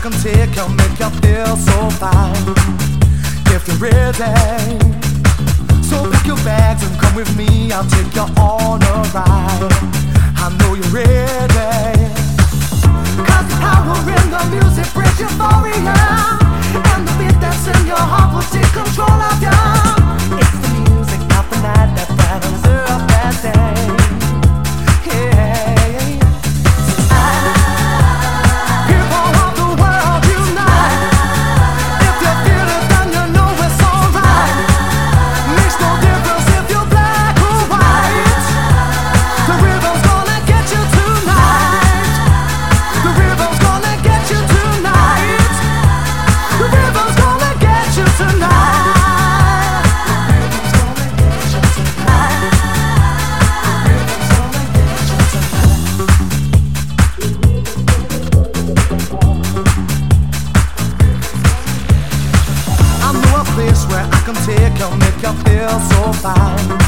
can take you, make you feel so fine. If you're ready, so pack your bags and come with me. I'll take you on a ride. I know you're ready. 'Cause the power in the music brings euphoria, and the beat that's in your heart will take control of you. It's the music of the night that brightens up that day. Where I can take you, make you feel so fine.